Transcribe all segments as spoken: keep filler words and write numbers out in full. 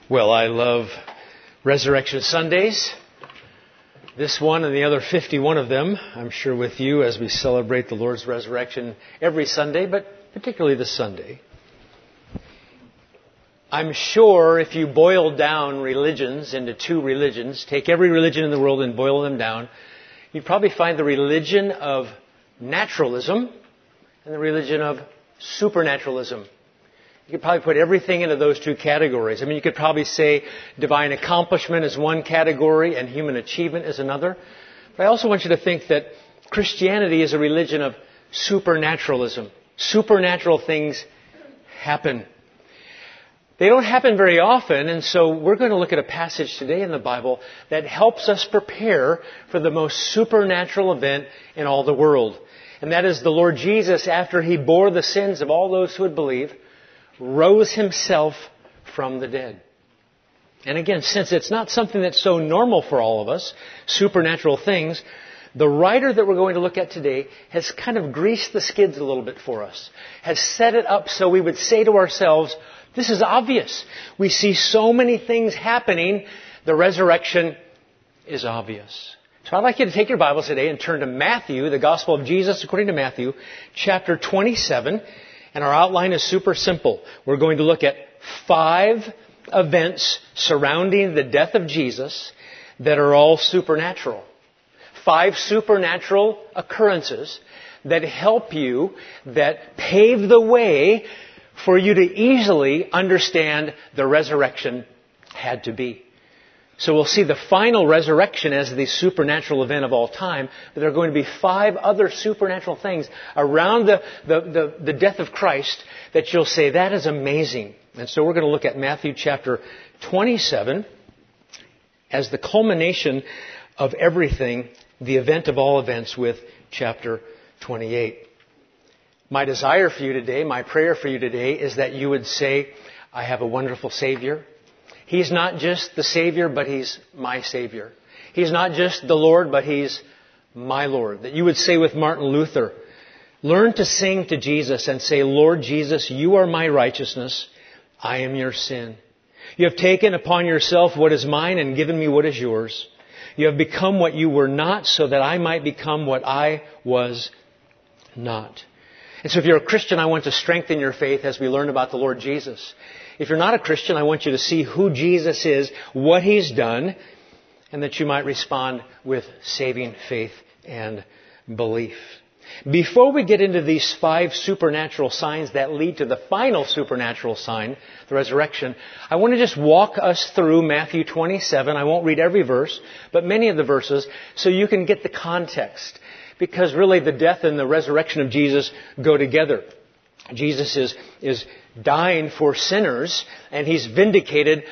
Well, I love Resurrection Sundays. This one and the other fifty-one of them, I'm sure with you as we celebrate the Lord's resurrection every Sunday, but particularly this Sunday. I'm sure if you boil down religions into two religions, take every religion in the world and boil them down, you'd probably find the religion of naturalism and the religion of supernaturalism. You could probably put everything into those two categories. I mean, you could probably say divine accomplishment is one category and human achievement is another. But I also want you to think that Christianity is a religion of supernaturalism. Supernatural things happen. They don't happen very often, and so we're going to look at a passage today in the Bible that helps us prepare for the most supernatural event in all the world. And that is the Lord Jesus, after He bore the sins of all those who would believe, rose Himself from the dead. And again, since it's not something that's so normal for all of us, supernatural things, the writer that we're going to look at today has kind of greased the skids a little bit for us, has set it up so we would say to ourselves, this is obvious. We see so many things happening. The resurrection is obvious. So I'd like you to take your Bibles today and turn to Matthew, the Gospel of Jesus according to Matthew, chapter twenty-seven. And our outline is super simple. We're going to look at five events surrounding the death of Jesus that are all supernatural. Five supernatural occurrences that help you, that pave the way for you to easily understand the resurrection had to be. So we'll see the final resurrection as the supernatural event of all time, but there are going to be five other supernatural things around the, the, the, the death of Christ that you'll say, that is amazing. And so we're going to look at Matthew chapter twenty-seven as the culmination of everything, the event of all events with chapter twenty-eight. My desire for you today, my prayer for you today is that you would say, I have a wonderful Savior. He's not just the Savior, but He's my Savior. He's not just the Lord, but He's my Lord. That you would say with Martin Luther, learn to sing to Jesus and say, Lord Jesus, you are my righteousness. I am your sin. You have taken upon yourself what is mine and given me what is yours. You have become what you were not so that I might become what I was not. And so if you're a Christian, I want to strengthen your faith as we learn about the Lord Jesus. If you're not a Christian, I want you to see who Jesus is, what He's done, and that you might respond with saving faith and belief. Before we get into these five supernatural signs that lead to the final supernatural sign, the resurrection, I want to just walk us through Matthew twenty-seven. I won't read every verse, but many of the verses, so you can get the context. Because really the death and the resurrection of Jesus go together. Jesus is, is dying for sinners, and He's vindicated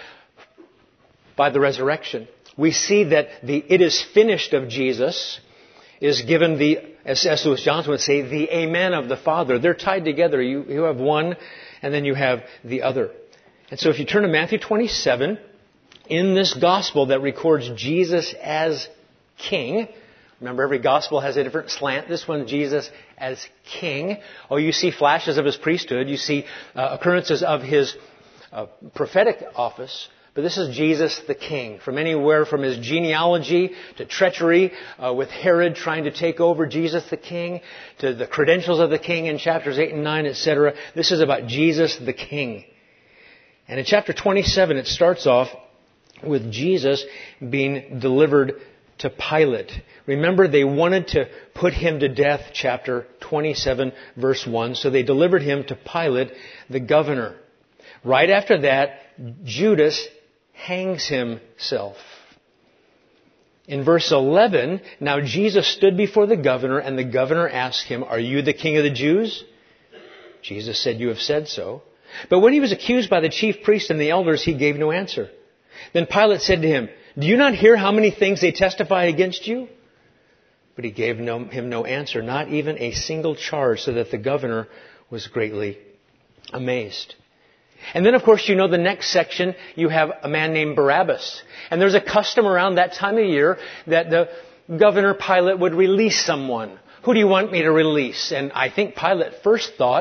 by the resurrection. We see that the it is finished of Jesus is given the, as S. Lewis Johnson would say, the amen of the Father. They're tied together. You, you have one, and then you have the other. And so if you turn to Matthew twenty-seven, in this gospel that records Jesus as King. Remember, every gospel has a different slant. This one, Jesus as King. Oh, you see flashes of His priesthood. You see uh, occurrences of His uh, prophetic office. But this is Jesus the King. From anywhere from His genealogy to treachery uh, with Herod trying to take over Jesus the King, to the credentials of the King in chapters eight and nine, et cetera. This is about Jesus the King. And in chapter twenty-seven, it starts off with Jesus being delivered to Pilate. Remember, they wanted to put Him to death, chapter twenty-seven, verse one. So they delivered Him to Pilate, the governor. Right after that, Judas hangs himself. In verse eleven, now Jesus stood before the governor, and the governor asked Him, are you the King of the Jews? Jesus said, you have said so. But when He was accused by the chief priests and the elders, He gave no answer. Then Pilate said to Him, do you not hear how many things they testify against you? But He gave no, him no answer, not even a single charge, so that the governor was greatly amazed. And then, of course, you know the next section, you have a man named Barabbas. And there's a custom around that time of year that the governor Pilate would release someone. Who do you want me to release? And I think Pilate first thought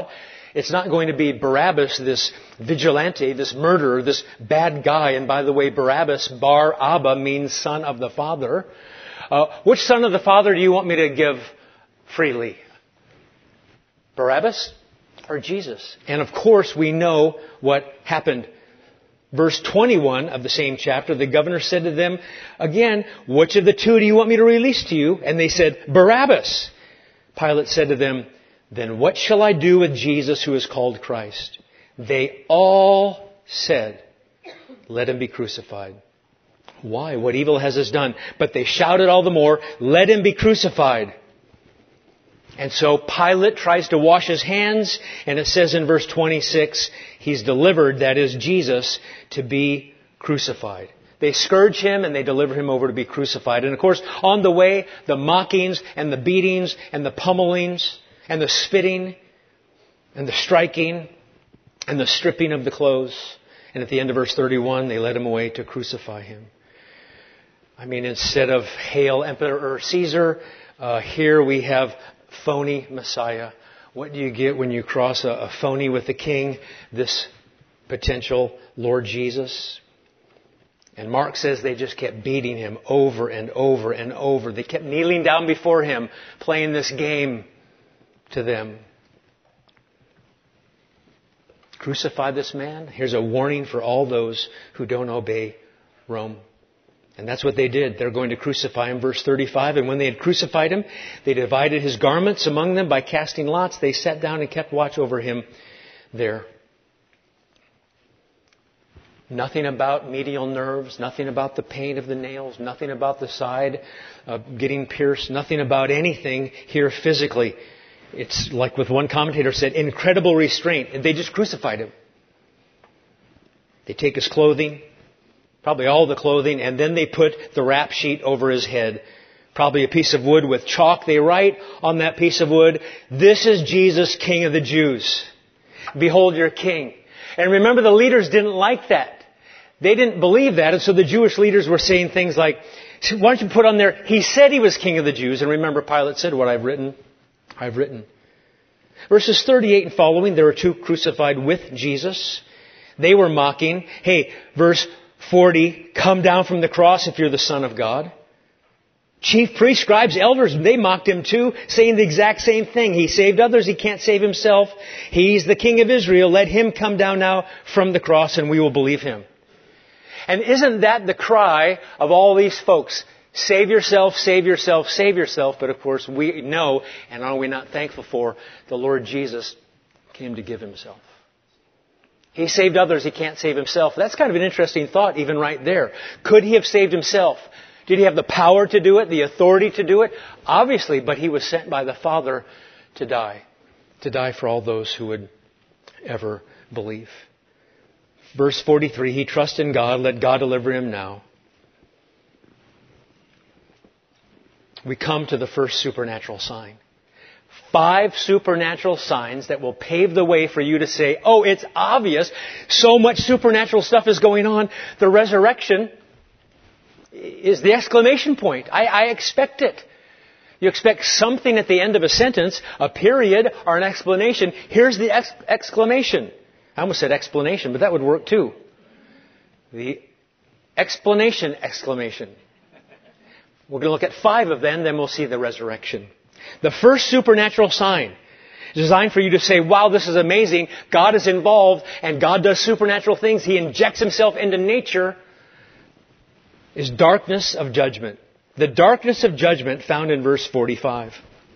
It's not going to be Barabbas, this vigilante, this murderer, this bad guy. And by the way, Barabbas, Bar Abba, means son of the Father. Uh, which son of the Father do you want me to give freely? Barabbas or Jesus? And of course, we know what happened. Verse twenty-one of the same chapter, the governor said to them, again, which of the two do you want me to release to you? And they said, Barabbas. Pilate said to them, then what shall I do with Jesus who is called Christ? They all said, let him be crucified. Why? What evil has this done? But they shouted all the more, let him be crucified. And so Pilate tries to wash his hands, and it says in verse twenty-six, he's delivered, that is Jesus, to be crucified. They scourge him and they deliver him over to be crucified. And of course, on the way, the mockings and the beatings and the pummelings and the spitting and the striking and the stripping of the clothes. And at the end of verse thirty-one, they led him away to crucify him. I mean, instead of Hail Emperor Caesar, uh, here we have phony Messiah. What do you get when you cross a, a phony with the king? This potential Lord Jesus. And Mark says they just kept beating him over and over and over. They kept kneeling down before him, playing this game to them. Crucify this man. Here's a warning for all those who don't obey Rome. And that's what they did. They're going to crucify him. Verse thirty-five, and when they had crucified him, they divided his garments among them by casting lots. They sat down and kept watch over him there. Nothing about medial nerves, nothing about the pain of the nails, nothing about the side uh, getting pierced, nothing about anything here physically. It's like with one commentator said, incredible restraint. And they just crucified him. They take his clothing, probably all the clothing, and then they put the wrap sheet over his head. Probably a piece of wood with chalk. They write on that piece of wood, this is Jesus, King of the Jews. Behold your King. And remember, the leaders didn't like that. They didn't believe that, and so the Jewish leaders were saying things like, why don't you put on there, he said he was King of the Jews. And remember, Pilate said, what I've written, I've written. Verses thirty-eight and following, there were two crucified with Jesus. They were mocking. Hey, verse forty, come down from the cross if you're the Son of God. Chief priests, scribes, elders, they mocked him too, saying the exact same thing. He saved others, he can't save himself. He's the King of Israel. Let him come down now from the cross and we will believe him. And isn't that the cry of all these folks? Save yourself, save yourself, save yourself. But of course we know, and are we not thankful for, the Lord Jesus came to give himself. He saved others, he can't save himself. That's kind of an interesting thought even right there. Could he have saved himself? Did he have the power to do it, the authority to do it? Obviously, but he was sent by the Father to die. To die for all those who would ever believe. Verse forty-three, he trusts in God, let God deliver him now. We come to the first supernatural sign. Five supernatural signs that will pave the way for you to say, oh, it's obvious, so much supernatural stuff is going on. The resurrection is the exclamation point. I, I expect it. You expect something at the end of a sentence, a period, or an explanation. Here's the ex- exclamation. I almost said explanation, but that would work too. The explanation, exclamation. We're going to look at five of them, then we'll see the resurrection. The first supernatural sign is designed for you to say, wow, this is amazing. God is involved and God does supernatural things. He injects himself into nature. Is darkness of judgment. The darkness of judgment found in verse forty-five.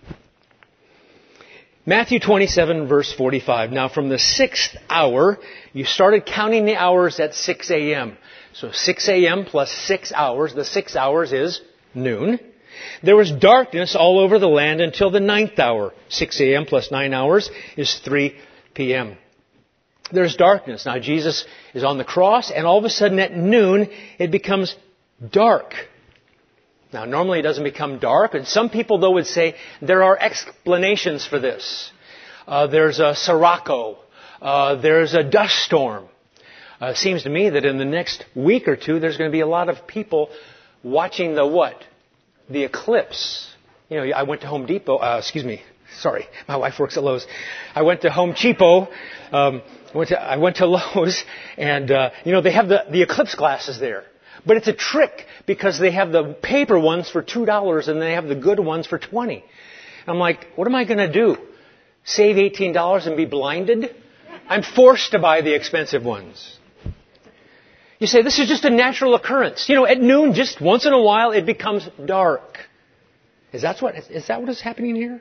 Matthew twenty-seven, verse forty-five. Now from the sixth hour, you started counting the hours at six a.m. So six a.m. plus six hours. The six hours is noon. There was darkness all over the land until the ninth hour. six a.m. plus nine hours is three p.m. There's darkness. Now Jesus is on the cross, and all of a sudden at noon, it becomes dark. Now, normally it doesn't become dark, and some people, though, would say there are explanations for this. Uh, there's a sirocco. Uh, there's a dust storm. Uh, it seems to me that in the next week or two, there's going to be a lot of people watching the what? The eclipse. You know, I went to Home Depot, uh, excuse me, Sorry, my wife works at Lowe's. I went to Home Cheapo. Um, I went to, I went to Lowe's, and uh, you know they have the, the eclipse glasses there. But it's a trick because they have the paper ones for two dollars and they have the good ones for twenty dollars. I'm like, what am I going to do? Save eighteen dollars and be blinded? I'm forced to buy the expensive ones. You say, this is just a natural occurrence. You know, at noon, just once in a while, it becomes dark. Is that what, is that what is happening here?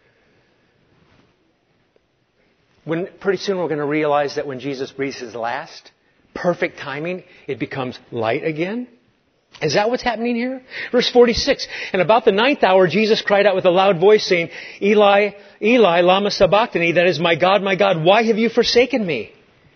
When pretty soon we're going to realize that when Jesus breathes his last, perfect timing, it becomes light again. Is that what's happening here? Verse forty-six, and about the ninth hour, Jesus cried out with a loud voice, saying, Eli, Eli, lama sabachthani, that is, my God, my God, why have you forsaken me?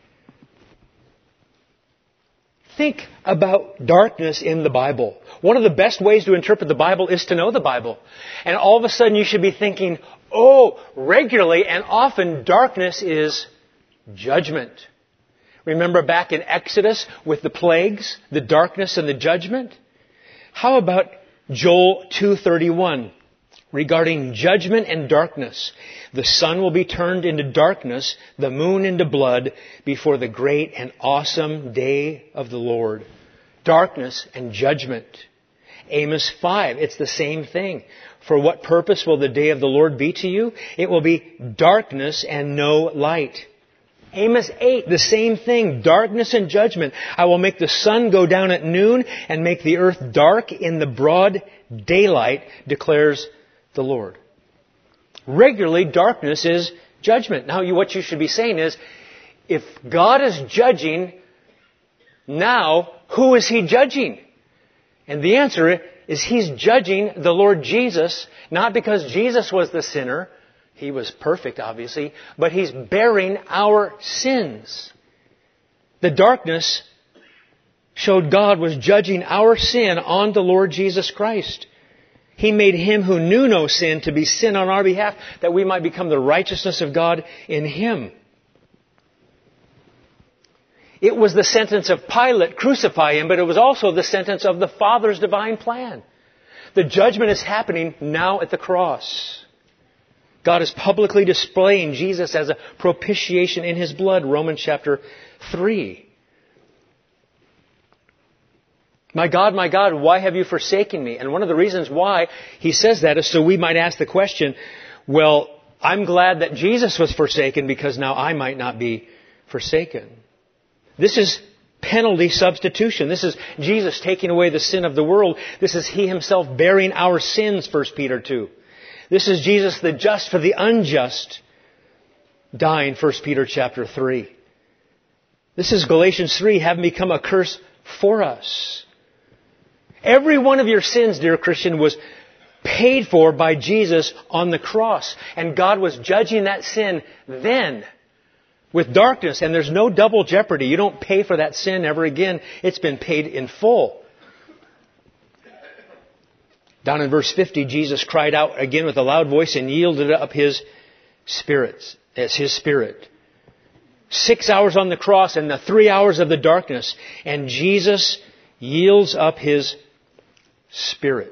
Think about darkness in the Bible. One of the best ways to interpret the Bible is to know the Bible. And all of a sudden you should be thinking, oh, regularly and often darkness is judgment. Remember back in Exodus with the plagues, the darkness and the judgment? How about Joel two thirty-one regarding judgment and darkness? The sun will be turned into darkness, the moon into blood before the great and awesome day of the Lord. Darkness and judgment. Amos five, it's the same thing. For what purpose will the day of the Lord be to you? It will be darkness and no light. Amos eight, the same thing, darkness and judgment. I will make the sun go down at noon and make the earth dark in the broad daylight, declares the Lord. Regularly, darkness is judgment. Now, you, what you should be saying is, if God is judging, now, who is He judging? And the answer is He's judging the Lord Jesus, not because Jesus was the sinner. He was perfect, obviously, but He's bearing our sins. The darkness showed God was judging our sin on the Lord Jesus Christ. He made Him who knew no sin to be sin on our behalf, that we might become the righteousness of God in Him. It was the sentence of Pilate, crucify Him, but it was also the sentence of the Father's divine plan. The judgment is happening now at the cross. God is publicly displaying Jesus as a propitiation in His blood, Romans chapter three. My God, my God, why have you forsaken me? And one of the reasons why He says that is so we might ask the question, well, I'm glad that Jesus was forsaken because now I might not be forsaken. This is penalty substitution. This is Jesus taking away the sin of the world. This is He Himself bearing our sins, First Peter two. This is Jesus, the just for the unjust, dying, First Peter chapter three. This is Galatians three, having become a curse for us. Every one of your sins, dear Christian, was paid for by Jesus on the cross. And God was judging that sin then with darkness. And there's no double jeopardy. You don't pay for that sin ever again. It's been paid in full. Down in verse fifty, Jesus cried out again with a loud voice and yielded up His spirits as His spirit. Six hours on the cross and the three hours of the darkness. And Jesus yields up His spirit.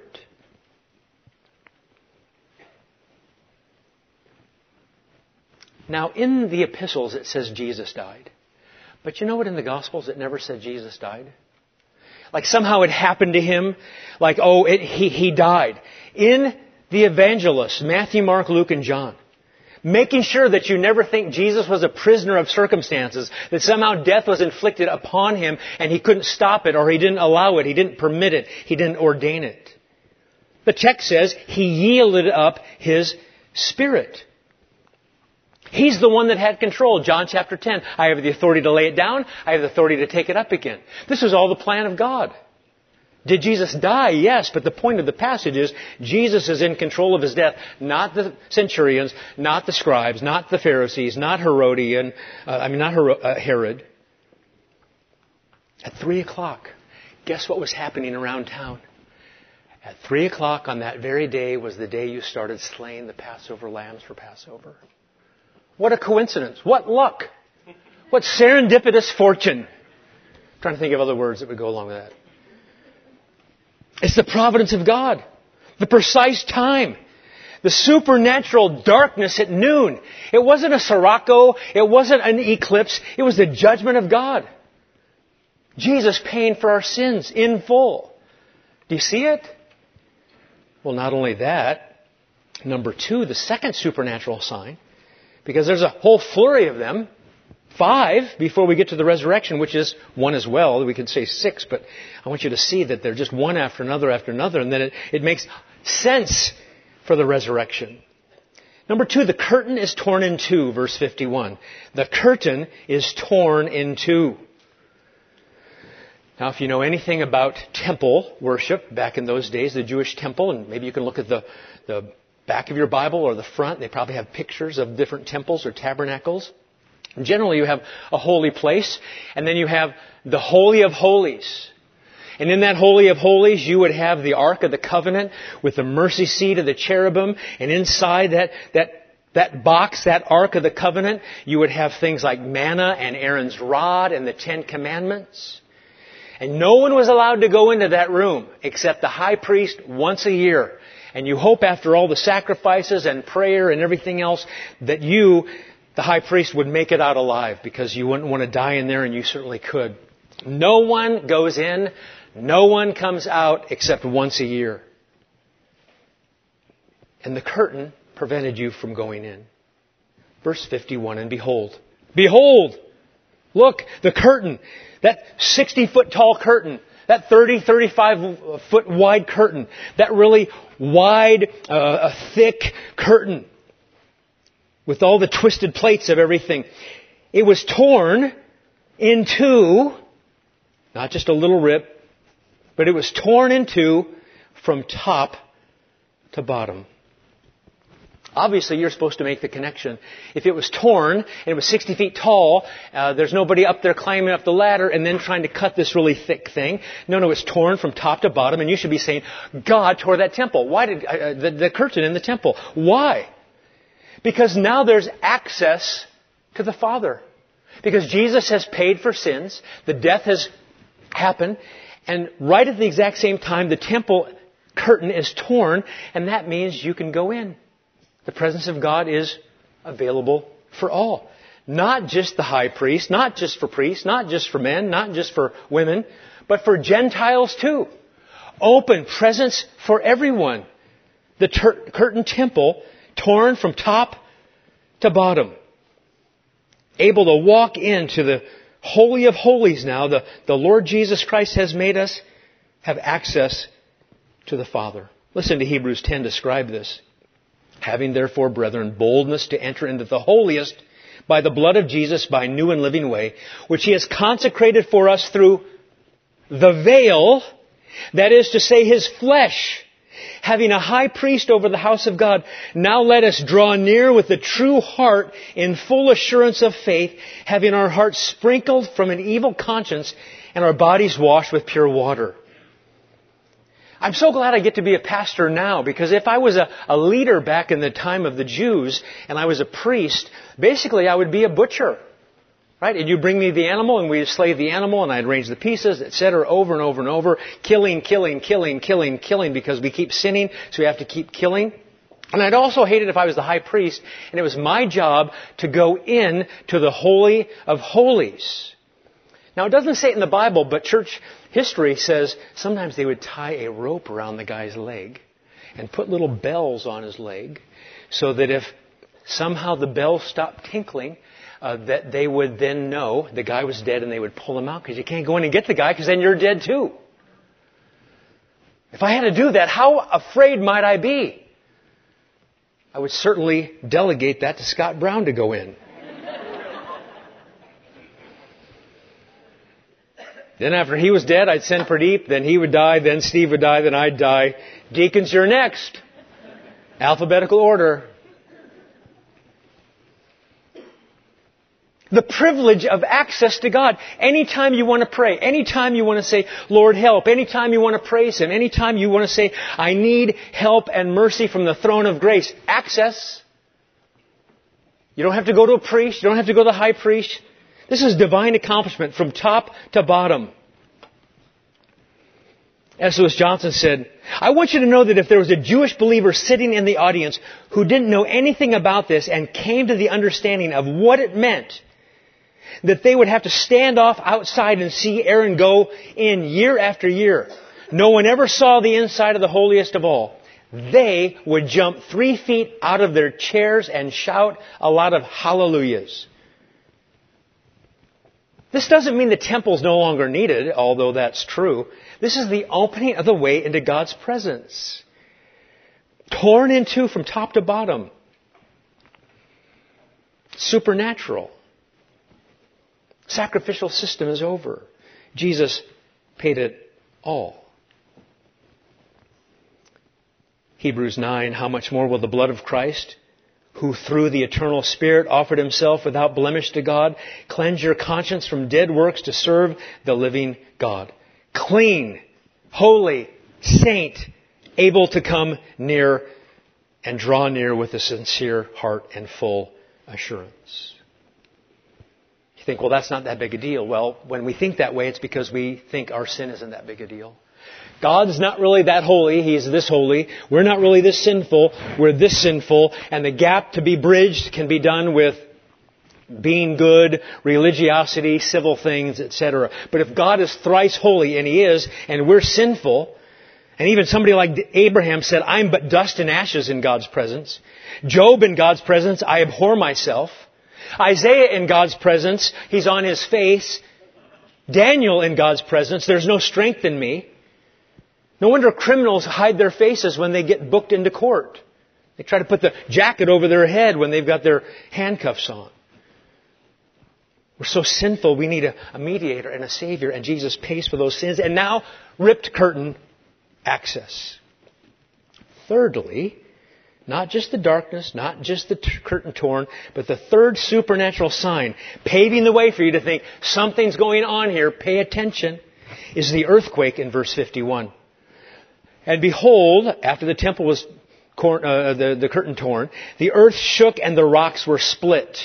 Now, in the epistles it says Jesus died. But you know what, in the Gospels it never said Jesus died? Like somehow it happened to Him. Like, oh, it, he, he died. In the evangelists, Matthew, Mark, Luke, and John, making sure that you never think Jesus was a prisoner of circumstances, that somehow death was inflicted upon Him and He couldn't stop it, or He didn't allow it, He didn't permit it, He didn't ordain it. The text says He yielded up His Spirit. He's the one that had control. John chapter ten. I have the authority to lay it down. I have the authority to take it up again. This was all the plan of God. Did Jesus die? Yes, but the point of the passage is Jesus is in control of His death. Not the centurions, not the scribes, not the Pharisees, not Herodian, uh, I mean not Her- uh, Herod. At three o'clock, guess what was happening around town? At three o'clock on that very day was the day you started slaying the Passover lambs for Passover. What a coincidence. What luck. What serendipitous fortune. I'm trying to think of other words that would go along with that. It's the providence of God. The precise time. The supernatural darkness at noon. It wasn't a sirocco. It wasn't an eclipse. It was the judgment of God. Jesus paying for our sins in full. Do you see it? Well, not only that. Number two, the second supernatural sign. Because there's a whole flurry of them. Five before we get to the resurrection, which is one as well. We could say six, but I want you to see that they're just one after another after another, and then it, it makes sense for the resurrection. Number two, the curtain is torn in two, verse fifty-one. The curtain is torn in two. Now, if you know anything about temple worship back in those days, the Jewish temple, and maybe you can look at the, the back of your Bible or the front, they probably have pictures of different temples or tabernacles. Generally, you have a holy place, and then you have the Holy of Holies. And in that Holy of Holies, you would have the Ark of the Covenant with the mercy seat of the cherubim, and inside that, that, that box, that Ark of the Covenant, you would have things like manna and Aaron's rod and the Ten Commandments. And no one was allowed to go into that room except the high priest once a year. And you hope after all the sacrifices and prayer and everything else that you, the high priest, would make it out alive, because you wouldn't want to die in there, and you certainly could. No one goes in, no one comes out except once a year. And the curtain prevented you from going in. Verse fifty-one, and behold, behold, look, the curtain, that sixty foot tall curtain, that thirty, thirty-five foot wide curtain, that really wide, uh, thick curtain, with all the twisted plates of everything. It was torn in two, not just a little rip, but it was torn in two from top to bottom. Obviously, you're supposed to make the connection. If it was torn and it was sixty feet tall, uh, there's nobody up there climbing up the ladder and then trying to cut this really thick thing. No, no, it's torn from top to bottom, and you should be saying, God tore that temple. Why did uh, the, the curtain in the temple? Why? Because now there's access to the Father. Because Jesus has paid for sins. The death has happened. And right at the exact same time, the temple curtain is torn. And that means you can go in. The presence of God is available for all. Not just the high priest, not just for priests, not just for men, not just for women, but for Gentiles too. Open presence for everyone. The ter- curtain temple torn from top to bottom. Able to walk into the Holy of Holies now. The, the Lord Jesus Christ has made us have access to the Father. Listen to Hebrews ten describe this. Having therefore, brethren, boldness to enter into the holiest by the blood of Jesus, by a new and living way, which He has consecrated for us through the veil, that is to say, His flesh. Having a high priest over the house of God, now let us draw near with a true heart in full assurance of faith, having our hearts sprinkled from an evil conscience and our bodies washed with pure water. I'm so glad I get to be a pastor now, because if I was a, a leader back in the time of the Jews and I was a priest, basically I would be a butcher. Right? And you bring me the animal, and we'd slay the animal, and I'd arrange the pieces, et cetera, over and over and over. Killing, killing, killing, killing, killing, because we keep sinning, so we have to keep killing. And I'd also hate it if I was the high priest, and it was my job to go in to the Holy of Holies. Now, it doesn't say it in the Bible, but church history says sometimes they would tie a rope around the guy's leg and put little bells on his leg, so that if somehow the bells stopped tinkling, Uh, that they would then know the guy was dead, and they would pull him out, because you can't go in and get the guy, because then you're dead too. If I had to do that, how afraid might I be? I would certainly delegate that to Scott Brown to go in. Then after he was dead, I'd send Pradeep, then he would die, then Steve would die, then I'd die. Deacons, you're next. Alphabetical order. The privilege of access to God. Anytime you want to pray, anytime you want to say, Lord, help, anytime you want to praise Him, anytime you want to say, I need help and mercy from the throne of grace, access. You don't have to go to a priest. You don't have to go to the high priest. This is divine accomplishment from top to bottom. S. Lewis Johnson said, I want you to know that if there was a Jewish believer sitting in the audience who didn't know anything about this and came to the understanding of what it meant, that they would have to stand off outside and see Aaron go in year after year. No one ever saw the inside of the holiest of all. They would jump three feet out of their chairs and shout a lot of hallelujahs. This doesn't mean the temple's no longer needed, although that's true. This is the opening of the way into God's presence. Torn in two from top to bottom. Supernatural. Sacrificial system is over. Jesus paid it all. Hebrews nine, how much more will the blood of Christ, who through the eternal Spirit offered Himself without blemish to God, cleanse your conscience from dead works to serve the living God. Clean, holy, saint, able to come near and draw near with a sincere heart and full assurance. You think, well, that's not that big a deal. Well, when we think that way, it's because we think our sin isn't that big a deal. God's not really that holy. He's this holy. We're not really this sinful. We're this sinful. And the gap to be bridged can be done with being good, religiosity, civil things, et cetera. But if God is thrice holy, and He is, and we're sinful, and even somebody like Abraham said, I'm but dust and ashes in God's presence. Job in God's presence, I abhor myself. Isaiah in God's presence, he's on his face. Daniel in God's presence, there's no strength in me. No wonder criminals hide their faces when they get booked into court. They try to put the jacket over their head when they've got their handcuffs on. We're so sinful, we need a, a mediator and a Savior, and Jesus pays for those sins. And now, ripped curtain access. Thirdly, not just the darkness, not just the t- curtain torn, but the third supernatural sign, paving the way for you to think something's going on here, pay attention, is the earthquake in verse fifty-one. And behold, after the temple was, cor- uh, the, the curtain torn, the earth shook and the rocks were split.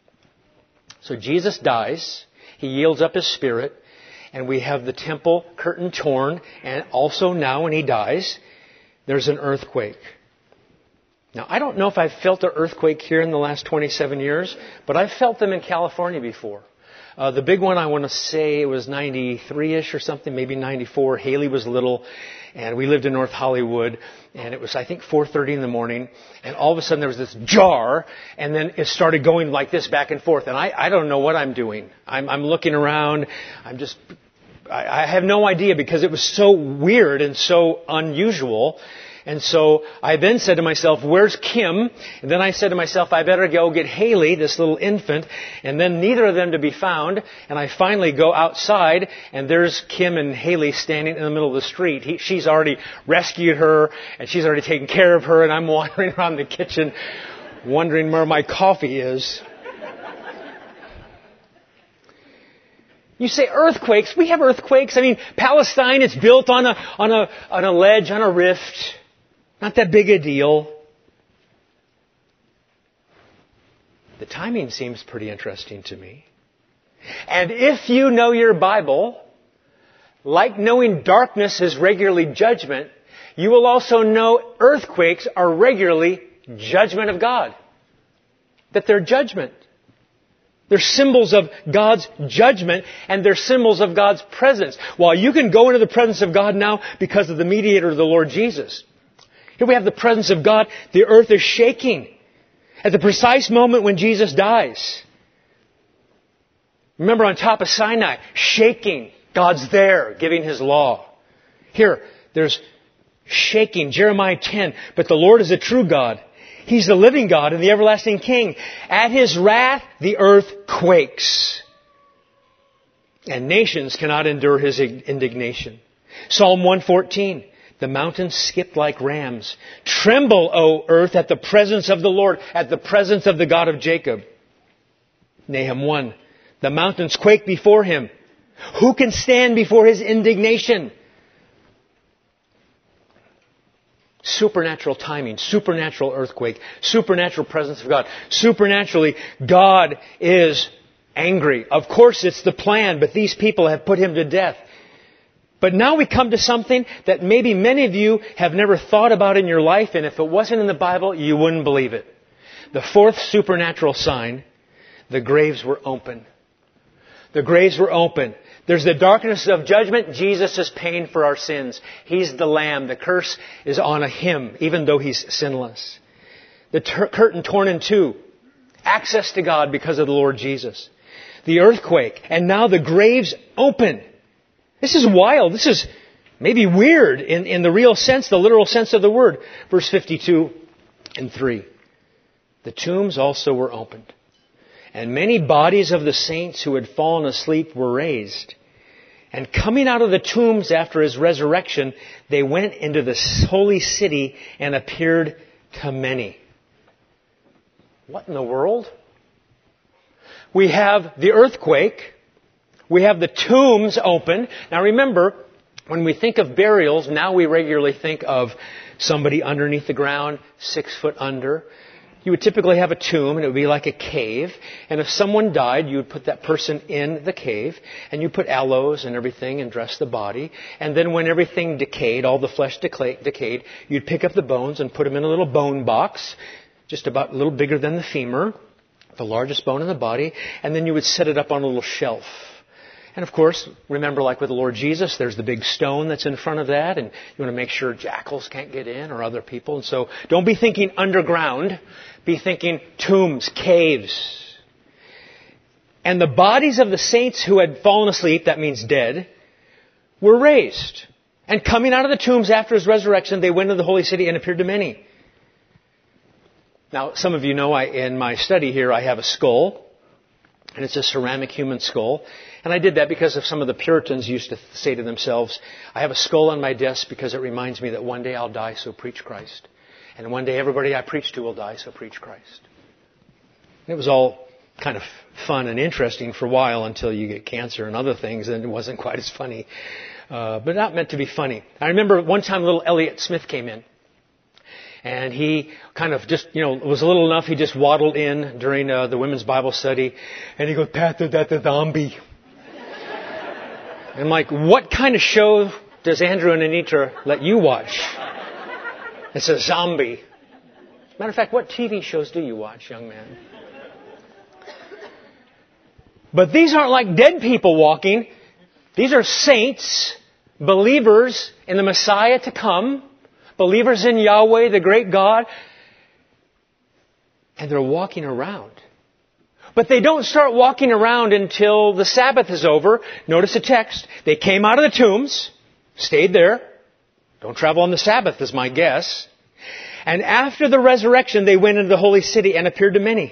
So Jesus dies, He yields up His Spirit, and we have the temple curtain torn, and also now when He dies, there's an earthquake. Now, I don't know if I've felt an earthquake here in the last twenty-seven years, but I've felt them in California before. Uh, the big one, I want to say it was ninety-three-ish or something, maybe ninety-four. Haley was little, and we lived in North Hollywood, and it was, I think, four thirty in the morning, and all of a sudden there was this jar, and then it started going like this back and forth, and I, I don't know what I'm doing. I'm, I'm looking around, I'm just, I, I have no idea because it was so weird and so unusual. And so I then said to myself, where's Kim? And then I said to myself, I better go get Haley, this little infant, and then neither of them to be found. And I finally go outside, and there's Kim and Haley standing in the middle of the street. He, she's already rescued her, and she's already taken care of her, and I'm wandering around the kitchen wondering where my coffee is. You say earthquakes. We have earthquakes. I mean, Palestine, it's built on a, on a, on a ledge, on a rift. Not that big a deal. The timing seems pretty interesting to me. And if you know your Bible, like knowing darkness is regularly judgment, you will also know earthquakes are regularly judgment of God. That they're judgment. They're symbols of God's judgment, and they're symbols of God's presence. While you can go into the presence of God now because of the mediator, the Lord Jesus. Here we have the presence of God. The earth is shaking at the precise moment when Jesus dies. Remember, on top of Sinai, shaking. God's there, giving His law. Here, there's shaking. Jeremiah ten. But the Lord is a true God. He's the living God and the everlasting King. At His wrath, the earth quakes. And nations cannot endure His indignation. Psalm one fourteen. The mountains skipped like rams. Tremble, O earth, at the presence of the Lord, at the presence of the God of Jacob. Nahum one. The mountains quake before Him. Who can stand before His indignation? Supernatural timing, supernatural earthquake, supernatural presence of God. Supernaturally, God is angry. Of course, it's the plan, but these people have put Him to death. But now we come to something that maybe many of you have never thought about in your life, and if it wasn't in the Bible, you wouldn't believe it. The fourth supernatural sign, the graves were open. The graves were open. There's the darkness of judgment. Jesus is paying for our sins. He's the Lamb. The curse is on Him, even though He's sinless. The ter- curtain torn in two. Access to God because of the Lord Jesus. The earthquake. And now the graves open. This is wild. This is maybe weird in, in the real sense, the literal sense of the word. Verse fifty-two and three. The tombs also were opened. And many bodies of the saints who had fallen asleep were raised. And coming out of the tombs after His resurrection, they went into the holy city and appeared to many. What in the world? We have the earthquake. We have the tombs open. Now remember, when we think of burials, now we regularly think of somebody underneath the ground, six foot under. You would typically have a tomb, and it would be like a cave. And if someone died, you would put that person in the cave, and you put aloes and everything and dress the body. And then when everything decayed, all the flesh decayed, you'd pick up the bones and put them in a little bone box, just about a little bigger than the femur, the largest bone in the body, and then you would set it up on a little shelf. And of course, remember, like with the Lord Jesus, there's the big stone that's in front of that, and you want to make sure jackals can't get in or other people. And so don't be thinking underground. Be thinking tombs, caves. And the bodies of the saints who had fallen asleep, that means dead, were raised. And coming out of the tombs after His resurrection, they went into the holy city and appeared to many. Now, some of you know I, in my study here, I have a skull. And it's a ceramic human skull. And I did that because of some of the Puritans used to say to themselves, I have a skull on my desk because it reminds me that one day I'll die, so preach Christ. And one day everybody I preach to will die, so preach Christ. And it was all kind of fun and interesting for a while until you get cancer and other things, and it wasn't quite as funny. Uh, but not meant to be funny. I remember one time little Elliot Smith came in. And he kind of just, you know, was little enough, he just waddled in during uh, the women's Bible study. And he goes, Pastor, that's a zombie. And I'm like, what kind of show does Andrew and Anita let you watch? It's a zombie. Matter of fact, what T V shows do you watch, young man? But these aren't like dead people walking. These are saints, believers in the Messiah to come. Believers in Yahweh, the great God. And they're walking around. But they don't start walking around until the Sabbath is over. Notice the text. They came out of the tombs, stayed there. Don't travel on the Sabbath is my guess. And after the resurrection, they went into the holy city and appeared to many.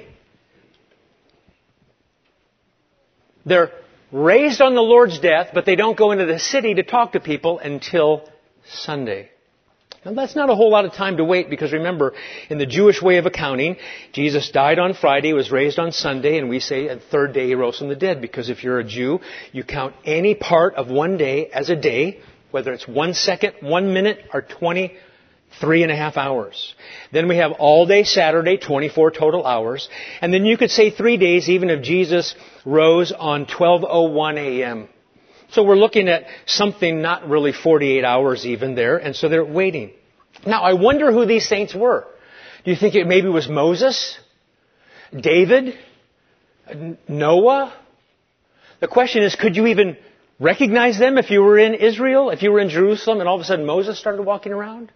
They're raised on the Lord's death, but they don't go into the city to talk to people until Sunday. Now, that's not a whole lot of time to wait because remember, in the Jewish way of accounting, Jesus died on Friday, was raised on Sunday, and we say the third day He rose from the dead because if you're a Jew, you count any part of one day as a day, whether it's one second, one minute, or twenty-three and a half hours. Then we have all day Saturday, twenty-four total hours. And then you could say three days even if Jesus rose on twelve oh one a.m. So we're looking at something not really forty-eight hours even there, and so they're waiting. Now, I wonder who these saints were. Do you think it maybe was Moses? David? Noah? The question is, could you even recognize them if you were in Israel, if you were in Jerusalem, and all of a sudden Moses started walking around?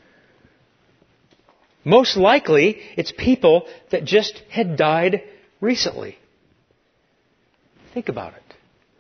Most likely, it's people that just had died recently. Think about it.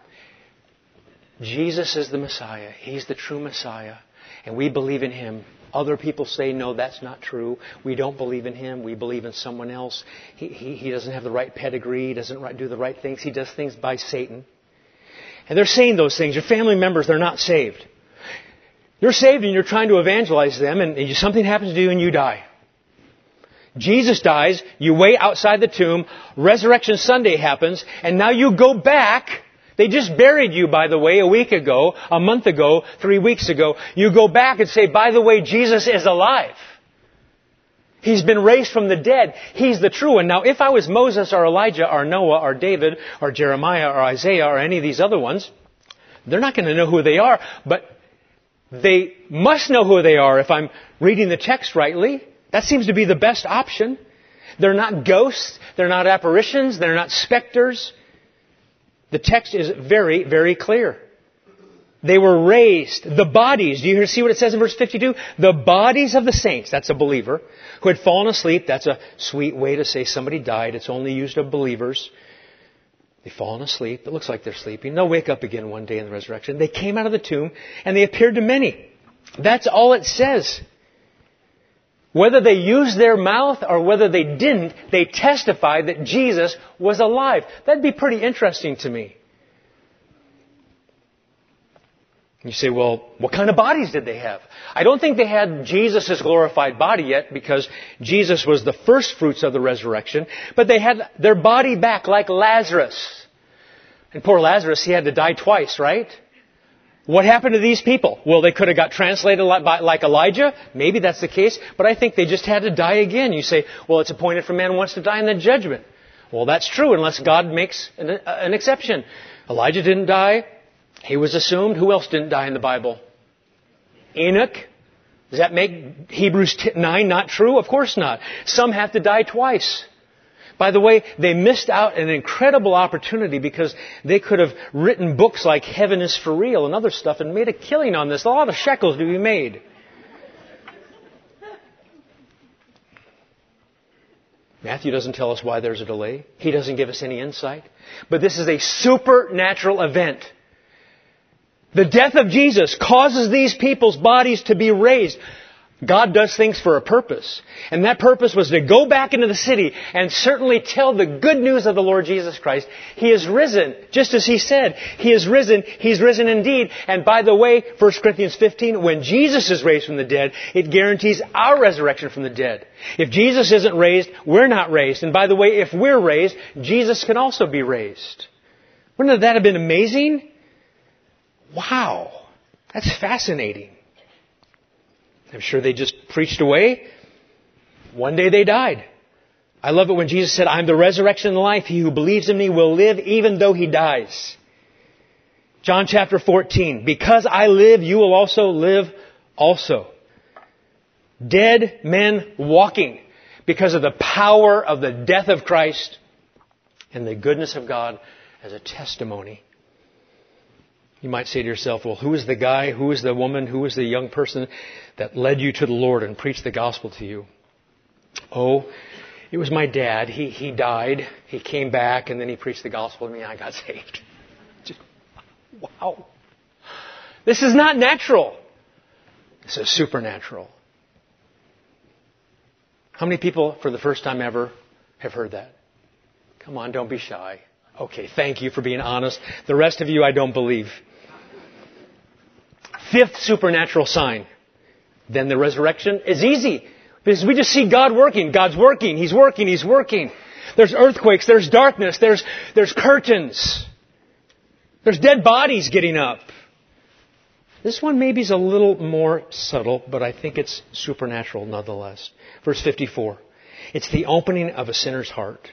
Jesus is the Messiah. He's the true Messiah. And we believe in Him. Other people say, no, that's not true. We don't believe in Him. We believe in someone else. He, he, he doesn't have the right pedigree. He doesn't right, do the right things. He does things by Satan. And they're saying those things. Your family members, they're not saved. You're saved and you're trying to evangelize them and something happens to you and you die. Jesus dies. You wait outside the tomb. Resurrection Sunday happens. And now you go back. They just buried you, by the way, a week ago, a month ago, three weeks ago. You go back and say, by the way, Jesus is alive. He's been raised from the dead. He's the true one. Now, if I was Moses or Elijah or Noah or David or Jeremiah or Isaiah or any of these other ones, They're not going to know who they are, but they must know who they are if I'm reading the text rightly. That seems to be the best option. They're not ghosts. They're not apparitions. They're not specters. The text is very, very clear. They were raised. The bodies. Do you see what it says in verse fifty-two? The bodies of the saints, that's a believer, who had fallen asleep. That's a sweet way to say somebody died. It's only used of believers. They've fallen asleep. It looks like they're sleeping. They'll wake up again one day in the resurrection. They came out of the tomb and they appeared to many. That's all it says. Whether they used their mouth or whether they didn't, they testified that Jesus was alive. That'd be pretty interesting to me. You say, well, what kind of bodies did they have? I don't think they had Jesus' glorified body yet because Jesus was the first fruits of the resurrection. But they had their body back like Lazarus. And poor Lazarus, he had to die twice, right? What happened to these people? Well, they could have got translated like Elijah. Maybe that's the case. But I think they just had to die again. You say, well, it's appointed for man once to die in the judgment. Well, that's true unless God makes an, an exception. Elijah didn't die. He was assumed. Who else didn't die in the Bible? Enoch. Does that make Hebrews nine not true? Of course not. Some have to die twice. By the way, they missed out an incredible opportunity because they could have written books like Heaven is for Real and other stuff and made a killing on this. A lot of shekels to be made. Matthew doesn't tell us why there's a delay. He doesn't give us any insight. But this is a supernatural event. The death of Jesus causes these people's bodies to be raised. God does things for a purpose. And that purpose was to go back into the city and certainly tell the good news of the Lord Jesus Christ. He is risen, just as He said. He is risen. He's risen indeed. And by the way, First Corinthians fifteen, when Jesus is raised from the dead, it guarantees our resurrection from the dead. If Jesus isn't raised, we're not raised. And by the way, if we're raised, Jesus can also be raised. Wouldn't that have been amazing? Wow. That's fascinating. I'm sure they just preached away. One day they died. I love it when Jesus said, I'm the resurrection and the life. He who believes in me will live even though he dies. John chapter fourteen. Because I live, you will also live also. Dead men walking because of the power of the death of Christ and the goodness of God as a testimony. You might say to yourself, well, who is the guy, who is the woman, who is the young person that led you to the Lord and preached the gospel to you? Oh, it was my dad. He he died. He came back and then he preached the gospel to me and I got saved. Just, wow. This is not natural. This is supernatural. How many people for the first time ever have heard that? Come on, don't be shy. Okay, thank you for being honest. The rest of you I don't believe. Fifth supernatural sign. Then the resurrection is easy. Because we just see God working. God's working. He's working. He's working. There's earthquakes. There's darkness. There's, there's curtains. There's dead bodies getting up. This one maybe is a little more subtle, but I think it's supernatural nonetheless. Verse fifty-four. It's the opening of a sinner's heart.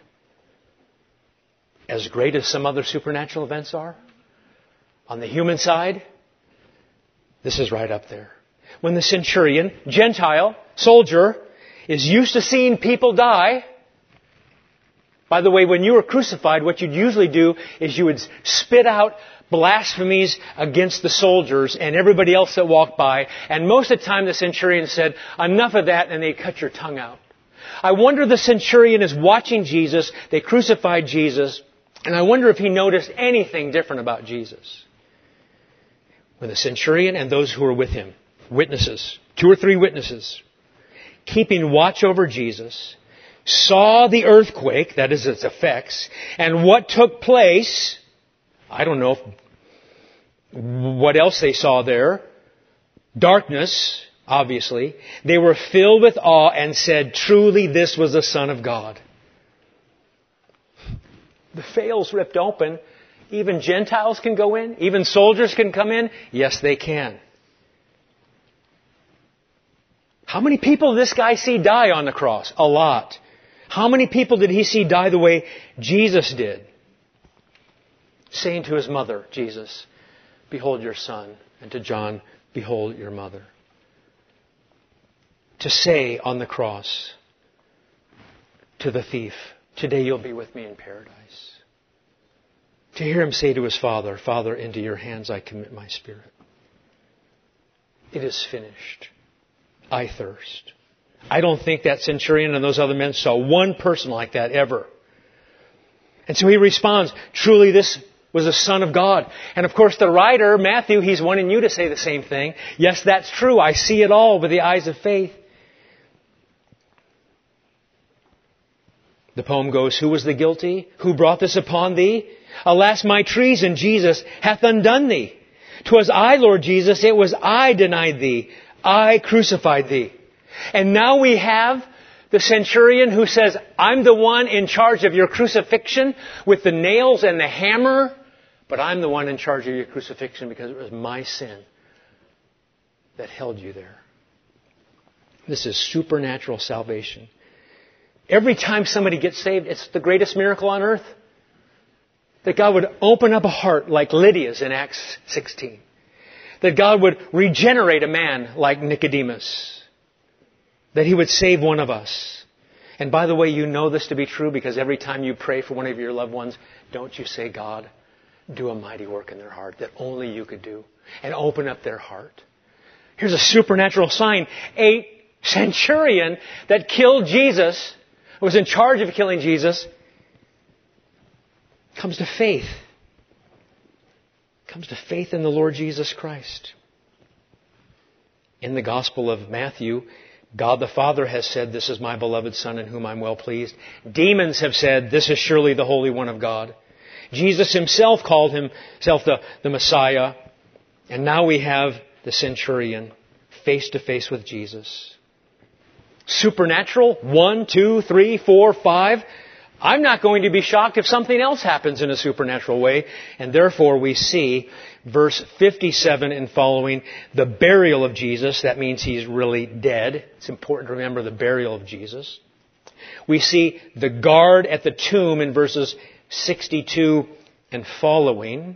As great as some other supernatural events are, on the human side, this is right up there. When the centurion, Gentile, soldier, is used to seeing people die. By the way, when you were crucified, what you'd usually do is you would spit out blasphemies against the soldiers and everybody else that walked by. And most of the time the centurion said, enough of that, and they cut your tongue out. I wonder the centurion is watching Jesus. They crucified Jesus. And I wonder if he noticed anything different about Jesus. When the centurion and those who were with him, witnesses, two or three witnesses, keeping watch over Jesus, saw the earthquake, that is its effects, and what took place, I don't know if, what else they saw there, darkness, obviously, they were filled with awe and said, truly this was the Son of God. The veil's ripped open. Even Gentiles can go in. Even soldiers can come in. Yes, they can. How many people did this guy see die on the cross? A lot. How many people did he see die the way Jesus did? Saying to his mother, Jesus, behold your son. And to John, behold your mother. To say on the cross to the thief, today you'll be with me in paradise. To hear him say to his father, Father, into your hands I commit my spirit. It is finished. I thirst. I don't think that centurion and those other men saw one person like that ever. And so he responds, truly this was a Son of God. And of course the writer, Matthew, he's wanting you to say the same thing. Yes, that's true. I see it all with the eyes of faith. The poem goes, who was the guilty? Who brought this upon thee? Alas, my treason, Jesus, hath undone thee. 'Twas I, Lord Jesus, it was I denied thee. I crucified thee. And now we have the centurion who says, I'm the one in charge of your crucifixion with the nails and the hammer, but I'm the one in charge of your crucifixion because it was my sin that held you there. This is supernatural salvation. Every time somebody gets saved, it's the greatest miracle on earth. That God would open up a heart like Lydia's in Acts sixteen. That God would regenerate a man like Nicodemus. That He would save one of us. And by the way, you know this to be true because every time you pray for one of your loved ones, don't you say, God, do a mighty work in their heart that only you could do. And open up their heart. Here's a supernatural sign. A centurion that killed Jesus, was in charge of killing Jesus, comes to faith. Comes to faith in the Lord Jesus Christ. In the Gospel of Matthew, God the Father has said, this is my beloved Son in whom I'm well pleased. Demons have said, this is surely the Holy One of God. Jesus Himself called Himself the, the Messiah. And now we have the centurion face to face with Jesus. Supernatural? One, two, three, four, five. I'm not going to be shocked if something else happens in a supernatural way. And therefore we see verse fifty-seven and following, the burial of Jesus. That means He's really dead. It's important to remember the burial of Jesus. We see the guard at the tomb in verses sixty-two and following.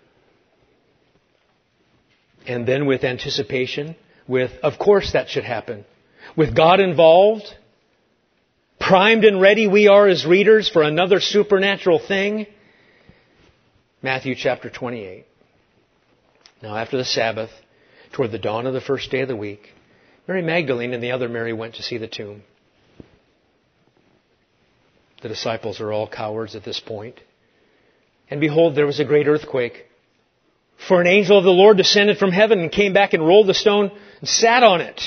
And then with anticipation, with, of course that should happen. With God involved, primed and ready we are as readers for another supernatural thing. Matthew chapter twenty-eight. Now after the Sabbath, toward the dawn of the first day of the week, Mary Magdalene and the other Mary went to see the tomb. The disciples are all cowards at this point. And behold, there was a great earthquake. For an angel of the Lord descended from heaven and came back and rolled the stone and sat on it.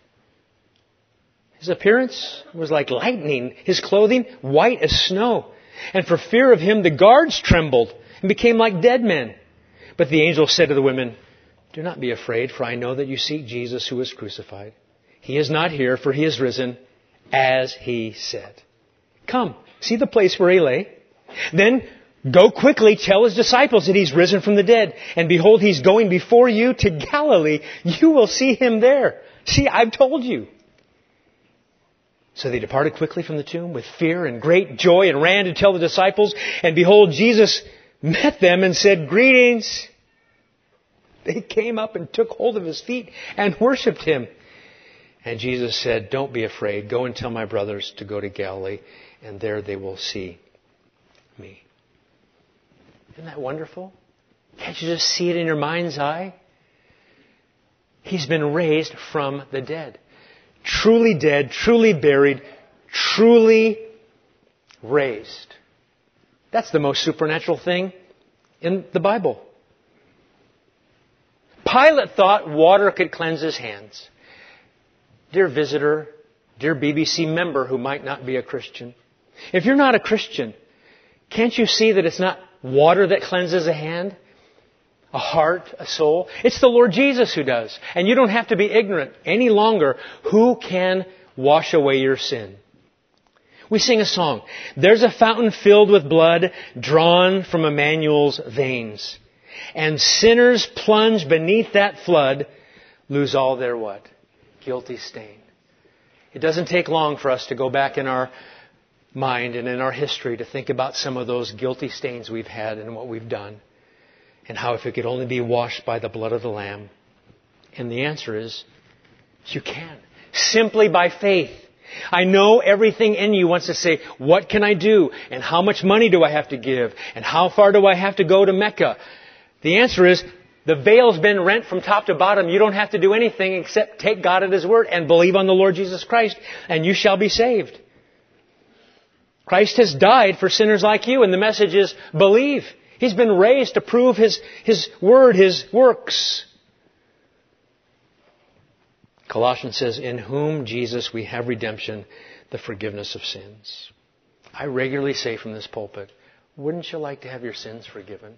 His appearance was like lightning, his clothing white as snow. And for fear of him, the guards trembled and became like dead men. But the angel said to the women, do not be afraid, for I know that you seek Jesus who was crucified. He is not here, for He is risen, as He said. Come, see the place where He lay. Then go quickly, tell His disciples that He's risen from the dead. And behold, He's going before you to Galilee. You will see Him there. See, I've told you. So they departed quickly from the tomb with fear and great joy and ran to tell the disciples. And behold, Jesus met them and said, greetings. They came up and took hold of His feet and worshipped Him. And Jesus said, don't be afraid. Go and tell my brothers to go to Galilee, and there they will see me. Isn't that wonderful? Can't you just see it in your mind's eye? He's been raised from the dead. Truly dead, truly buried, truly raised. That's the most supernatural thing in the Bible. Pilate thought water could cleanse his hands. Dear visitor, dear B B C member who might not be a Christian, if you're not a Christian, can't you see that it's not water that cleanses a hand, a heart, a soul? It's the Lord Jesus who does. And you don't have to be ignorant any longer. Who can wash away your sin? We sing a song. There's a fountain filled with blood drawn from Emmanuel's veins. And sinners plunge beneath that flood, lose all their what? Guilty stain. It doesn't take long for us to go back in our mind and in our history to think about some of those guilty stains we've had and what we've done. and how if it could only be washed by the blood of the Lamb. And the answer is, you can. Simply by faith. I know everything in you wants to say, what can I do? And how much money do I have to give? And how far do I have to go to Mecca? The answer is, the veil's been rent from top to bottom. You don't have to do anything except take God at His word and believe on the Lord Jesus Christ, and you shall be saved. Christ has died for sinners like you, and the message is believe. He's been raised to prove His, His word, His works. Colossians says, in whom, Jesus, we have redemption, the forgiveness of sins. I regularly say from this pulpit, wouldn't you like to have your sins forgiven?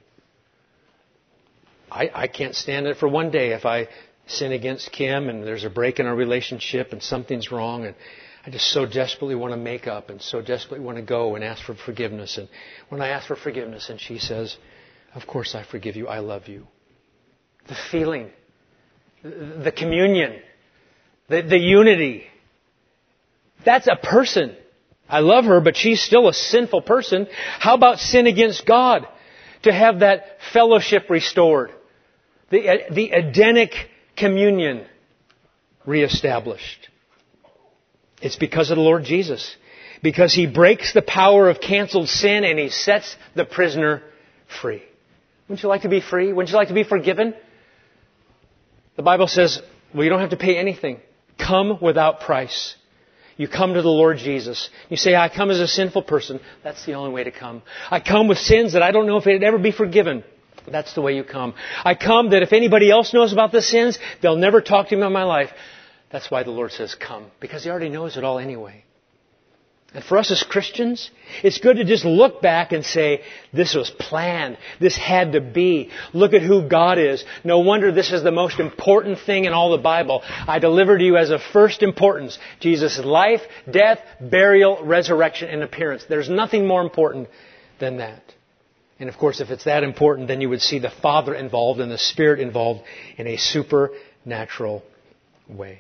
I, I can't stand it for one day if I sin against Kim and there's a break in our relationship and something's wrong, and I just so desperately want to make up and so desperately want to go and ask for forgiveness. And when I ask for forgiveness and she says, of course I forgive you, I love you. The feeling, the communion, the, the unity. That's a person. I love her, but she's still a sinful person. How about sin against God? To have that fellowship restored. The, the Edenic communion reestablished. It's because of the Lord Jesus. Because He breaks the power of canceled sin and He sets the prisoner free. Wouldn't you like to be free? Wouldn't you like to be forgiven? The Bible says, well, you don't have to pay anything. Come without price. You come to the Lord Jesus. You say, I come as a sinful person. That's the only way to come. I come with sins that I don't know if it'd ever be forgiven. That's the way you come. I come that if anybody else knows about the sins, they'll never talk to me in my life. That's why the Lord says come. Because He already knows it all anyway. And for us as Christians, it's good to just look back and say, this was planned. This had to be. Look at who God is. No wonder this is the most important thing in all the Bible. I deliver to you as of first importance Jesus' life, death, burial, resurrection, and appearance. There's nothing more important than that. And of course, if it's that important, then you would see the Father involved and the Spirit involved in a supernatural way.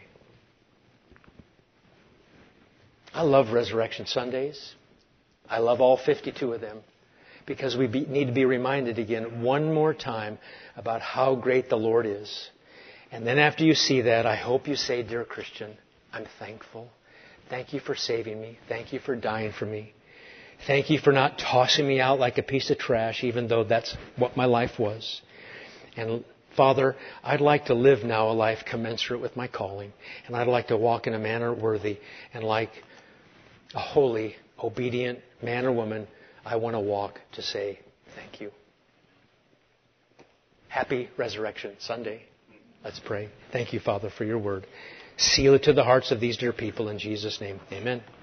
I love Resurrection Sundays. I love all fifty-two of them because we be, need to be reminded again one more time about how great the Lord is. And then after you see that, I hope you say, dear Christian, I'm thankful. Thank you for saving me. Thank you for dying for me. Thank you for not tossing me out like a piece of trash, even though that's what my life was. And Father, I'd like to live now a life commensurate with my calling. And I'd like to walk in a manner worthy and like a holy, obedient man or woman, I want to walk to say thank you. Happy Resurrection Sunday. Let's pray. Thank you, Father, for your word. Seal it to the hearts of these dear people in Jesus' name. Amen.